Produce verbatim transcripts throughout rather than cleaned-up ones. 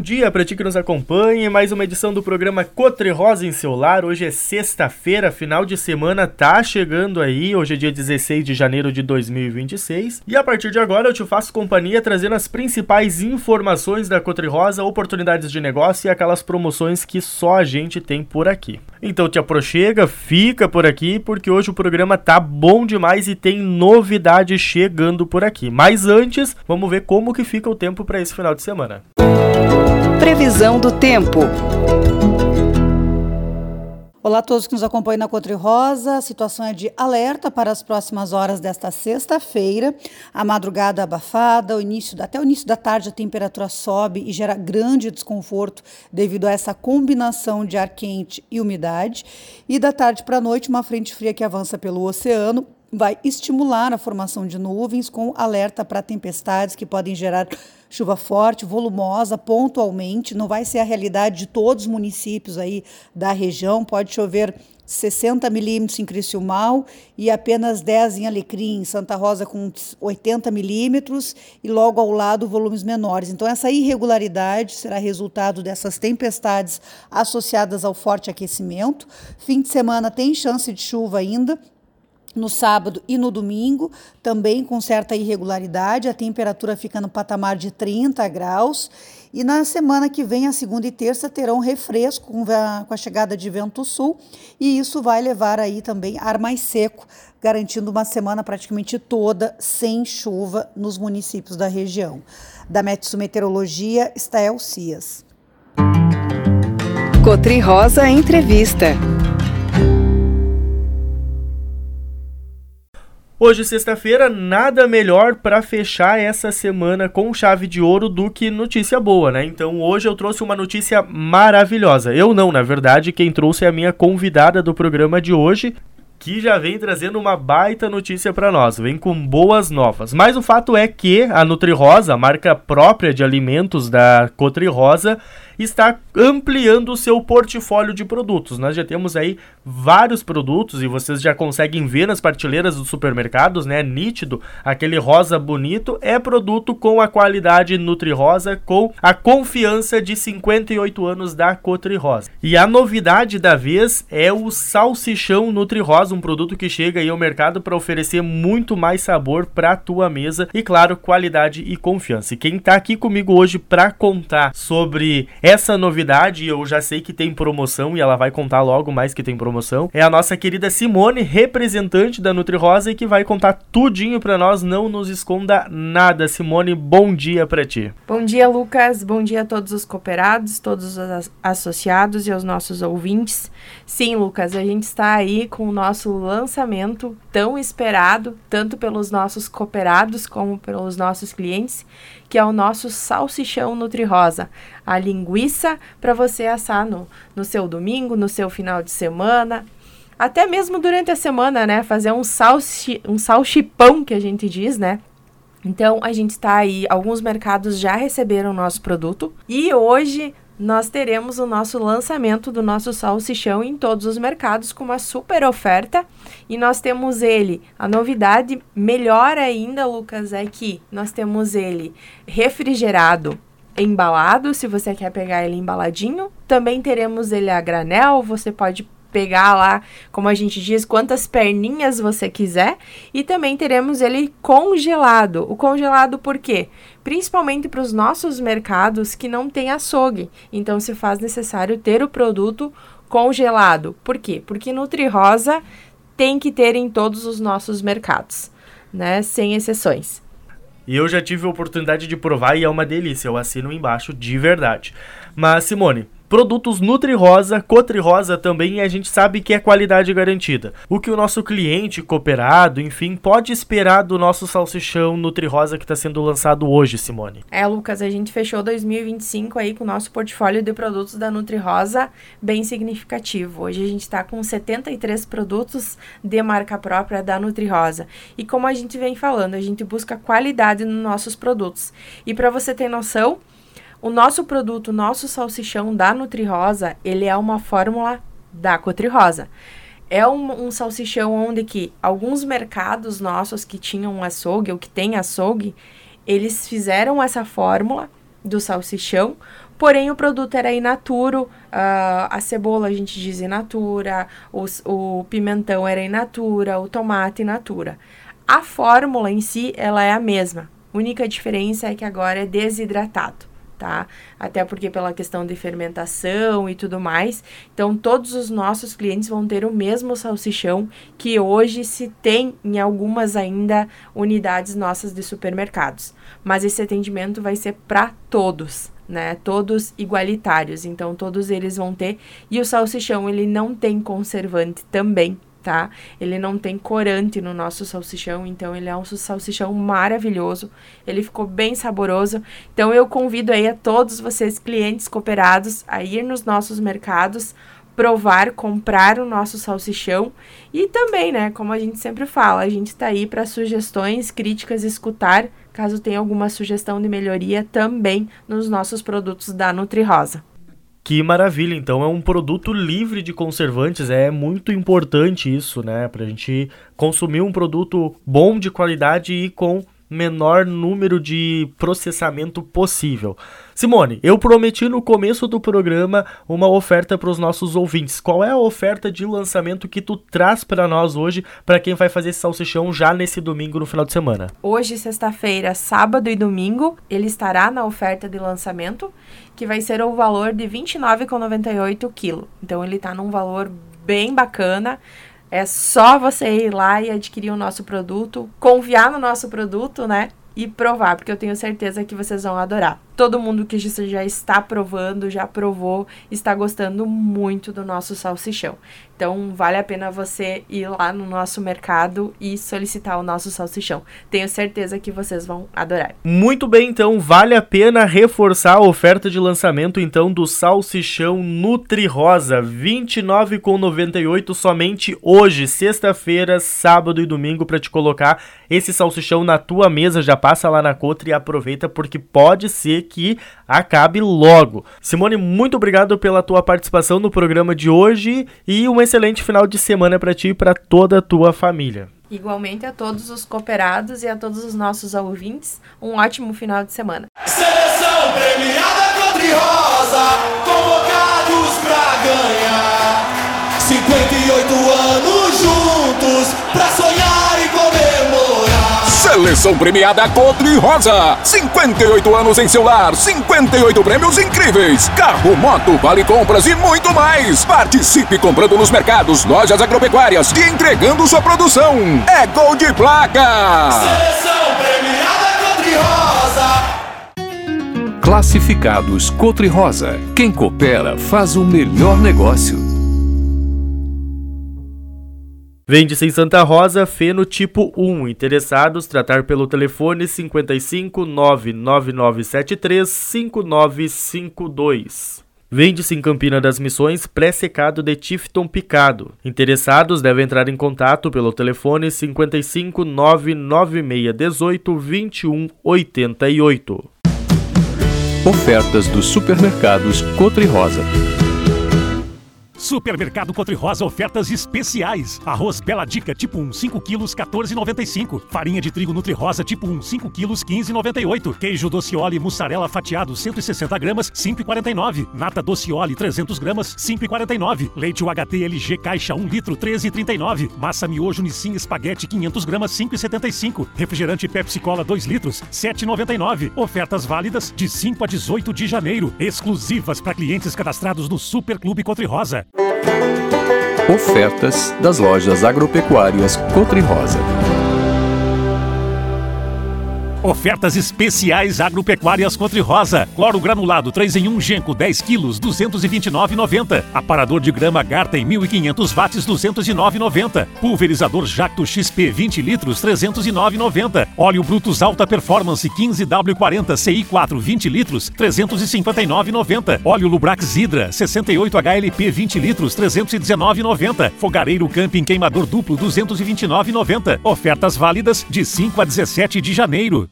dia para ti que nos acompanha, mais uma edição do programa Cotri-Rosa em seu lar. Hoje é sexta-feira, final de semana tá chegando aí, hoje é dia dezesseis de janeiro de dois mil e vinte e seis. E a partir de agora eu te faço companhia trazendo as principais informações da Cotri-Rosa, oportunidades de negócio e aquelas promoções que só a gente tem por aqui. Então te aproxega, fica por aqui, porque hoje o programa tá bom demais e tem novidade chegando por aqui. Mas antes, vamos ver como que fica o tempo para esse final de semana. Previsão do tempo. Olá a todos que nos acompanham na Cotri-Rosa. A situação é de alerta para as próximas horas desta sexta-feira. A madrugada abafada, o início, até o início da tarde a temperatura sobe e gera grande desconforto devido a essa combinação de ar quente e umidade. E da tarde para a noite, uma frente fria que avança pelo oceano vai estimular a formação de nuvens com alerta para tempestades que podem gerar chuva forte, volumosa, pontualmente. Não vai ser a realidade de todos os municípios aí da região. Pode chover sessenta milímetros em Criciúmal e apenas dez em Alecrim, Santa Rosa com oitenta milímetros e logo ao lado volumes menores. Então essa irregularidade será resultado dessas tempestades associadas ao forte aquecimento. Fim de semana tem chance de chuva ainda, no sábado e no domingo, também com certa irregularidade, a temperatura fica no patamar de trinta graus. E na semana que vem, a segunda e terça, terão refresco com a, com a chegada de vento sul, e isso vai levar aí também ar mais seco, garantindo uma semana praticamente toda sem chuva nos municípios da região. Da Metsu Meteorologia, Estael Cias. Cotri-Rosa Entrevista. Hoje, sexta-feira, nada melhor para fechar essa semana com chave de ouro do que notícia boa, né? Então, hoje eu trouxe uma notícia maravilhosa. Eu não, na verdade, quem trouxe é a minha convidada do programa de hoje, que já vem trazendo uma baita notícia para nós, vem com boas novas. Mas o fato é que a Nutri-Rosa, a marca própria de alimentos da Cotri-Rosa, está ampliando o seu portfólio de produtos. Nós já temos aí vários produtos e vocês já conseguem ver nas prateleiras dos supermercados, né? Nítido, aquele rosa bonito é produto com a qualidade Nutri-Rosa, com a confiança de cinquenta e oito anos da Cotri-Rosa. E a novidade da vez é o salsichão Nutri-Rosa, um produto que chega aí ao mercado para oferecer muito mais sabor para a tua mesa e, claro, qualidade e confiança. E quem está aqui comigo hoje para contar sobre essa novidade, eu já sei que tem promoção e ela vai contar logo mais que tem promoção, é a nossa querida Simone, representante da Nutri-Rosa, e que vai contar tudinho pra nós, não nos esconda nada. Simone, bom dia pra ti. Bom dia, Lucas, bom dia a todos os cooperados, todos os associados e aos nossos ouvintes. Sim, Lucas, a gente está aí com o nosso lançamento tão esperado, tanto pelos nossos cooperados como pelos nossos clientes, que é o nosso salsichão Nutri-Rosa, a linguiça para você assar no, no seu domingo, no seu final de semana, até mesmo durante a semana, né, fazer um, salsi, um salchipão, que a gente diz, né. Então, a gente está aí, alguns mercados já receberam o nosso produto, e hoje nós teremos o nosso lançamento do nosso salsichão em todos os mercados com uma super oferta. E nós temos ele, a novidade melhor ainda, Lucas, é que nós temos ele refrigerado, embalado, se você quer pegar ele embaladinho. Também teremos ele a granel, você pode pegar lá, como a gente diz, quantas perninhas você quiser. E também teremos ele congelado. O congelado por quê? Principalmente para os nossos mercados que não tem açougue. Então, se faz necessário ter o produto congelado. Por quê? Porque Nutri-Rosa tem que ter em todos os nossos mercados, né? Sem exceções. E eu já tive a oportunidade de provar e é uma delícia. Eu assino embaixo de verdade. Mas, Simone, produtos Nutri-Rosa, Cotri-Rosa também, e a gente sabe que é qualidade garantida. O que o nosso cliente, cooperado, enfim, pode esperar do nosso salsichão Nutri-Rosa que está sendo lançado hoje, Simone? É, Lucas, a gente fechou dois mil e vinte e cinco aí com o nosso portfólio de produtos da Nutri-Rosa bem significativo. Hoje a gente está com setenta e três produtos de marca própria da Nutri-Rosa. E como a gente vem falando, a gente busca qualidade nos nossos produtos. E para você ter noção, o nosso produto, o nosso salsichão da Nutri-Rosa, ele é uma fórmula da Cotri-Rosa. É um, um salsichão onde que alguns mercados nossos que tinham açougue, ou que tem açougue, eles fizeram essa fórmula do salsichão porém o produto era in natura, uh, a cebola a gente diz in natura, os, o pimentão era in natura, o tomate in natura. A fórmula em si, ela é a mesma, a única diferença é que agora é desidratado. Tá? Até porque pela questão de fermentação e tudo mais, então todos os nossos clientes vão ter o mesmo salsichão que hoje se tem em algumas ainda unidades nossas de supermercados, mas esse atendimento vai ser para todos, né? Todos igualitários, então todos eles vão ter, e o salsichão ele não tem conservante também, tá? Ele não tem corante no nosso salsichão, então ele é um salsichão maravilhoso, ele ficou bem saboroso, então eu convido aí a todos vocês, clientes cooperados, a ir nos nossos mercados, provar, comprar o nosso salsichão, e também, né, como a gente sempre fala, a gente tá aí para sugestões, críticas, escutar, caso tenha alguma sugestão de melhoria também nos nossos produtos da NutriRosa. Que maravilha, então é um produto livre de conservantes, é muito importante isso, né, pra gente consumir um produto bom, de qualidade e com menor número de processamento possível. Simone, eu prometi no começo do programa uma oferta para os nossos ouvintes. Qual é a oferta de lançamento que tu traz para nós hoje, para quem vai fazer esse salsichão já nesse domingo, no final de semana? Hoje, sexta-feira, sábado e domingo, ele estará na oferta de lançamento, que vai ser o valor de vinte e nove reais e noventa e oito centavos o quilo. Então, ele está num valor bem bacana. É só você ir lá e adquirir o nosso produto, confiar no nosso produto, né? E provar, porque eu tenho certeza que vocês vão adorar. Todo mundo que já está provando, já provou, está gostando muito do nosso salsichão. Então, vale a pena você ir lá no nosso mercado e solicitar o nosso salsichão. Tenho certeza que vocês vão adorar. Muito bem, então, vale a pena reforçar a oferta de lançamento, então, do salsichão NutriRosa. vinte e nove reais e noventa e oito centavos somente hoje, sexta-feira, sábado e domingo, para te colocar esse salsichão na tua mesa. Já passa lá na Cotre e aproveita, porque pode ser que acabe logo. Simone, muito obrigado pela tua participação no programa de hoje e um excelente final de semana para ti e para toda a tua família. Igualmente a todos os cooperados e a todos os nossos ouvintes, um ótimo final de semana. Seleção premiada NutriRosa, convocados pra ganhar. cinquenta e oito anos juntos pra sonhar e comemorar. Seleção premiada NutriRosa, cinquenta e oito anos em seu lar, cinquenta e oito prêmios incríveis, carro, moto, vale compras e muito mais. Participe comprando nos mercados, lojas agropecuárias e entregando sua produção. É gol de placa. Seleção premiada NutriRosa. Classificados NutriRosa. Quem coopera faz o melhor negócio. Vende-se em Santa Rosa, fenotipo um. Interessados, tratar pelo telefone cinquenta e cinco, nove nove nove sete três, cinco nove cinco dois. Vende-se em Campina das Missões, pré-secado de Tifton picado. Interessados, devem entrar em contato pelo telefone cinquenta e cinco, nove nove seis um oito, vinte e um oitenta e oito. Ofertas dos supermercados NutriRosa. Supermercado NutriRosa, ofertas especiais. Arroz Bela Dica tipo um, cinco quilos, quatorze reais e noventa e cinco centavos. Farinha de trigo NutriRosa tipo um, cinco quilos, quinze reais e noventa e oito centavos. Queijo Docioli mussarela fatiado, cento e sessenta gramas, cinco reais e quarenta e nove centavos. Nata Docioli, trezentas gramas, cinco reais e quarenta e nove centavos. Leite U H T L G caixa um litro, treze reais e trinta e nove centavos. Massa miojo Nissin espaguete, quinhentas gramas, cinco reais e setenta e cinco centavos. Refrigerante Pepsi Cola dois litros, sete reais e noventa e nove centavos. Ofertas válidas de cinco a dezoito de janeiro. Exclusivas para clientes cadastrados no Super Clube NutriRosa. Ofertas das lojas agropecuárias NutriRosa. Ofertas especiais agropecuárias NutriRosa. Cloro granulado três em um Genco dez quilos, duzentos e vinte e nove reais e noventa centavos. Aparador de grama Garten mil e quinhentos watts, duzentos e nove reais e noventa centavos. Pulverizador Jacto X P vinte litros, trezentos e nove reais e noventa centavos. Óleo Brutus Alta Performance quinze W quarenta C I quatro vinte litros, trezentos e cinquenta e nove reais e noventa centavos. Óleo Lubrax Hydra sessenta e oito H L P vinte litros, trezentos e dezenove reais e noventa centavos. Fogareiro Camping Queimador Duplo duzentos e vinte e nove reais e noventa centavos. Ofertas válidas de cinco a dezessete de janeiro.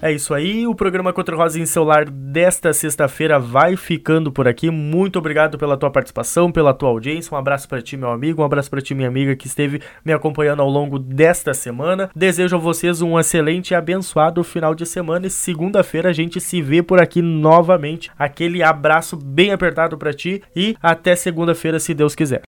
É isso aí, o programa Contra Rosa em seu lar desta sexta-feira vai ficando por aqui. Muito obrigado pela tua participação, pela tua audiência. Um abraço para ti, meu amigo, um abraço para ti, minha amiga, que esteve me acompanhando ao longo desta semana. Desejo a vocês um excelente e abençoado final de semana e segunda-feira a gente se vê por aqui novamente. Aquele abraço bem apertado para ti e até segunda-feira, se Deus quiser.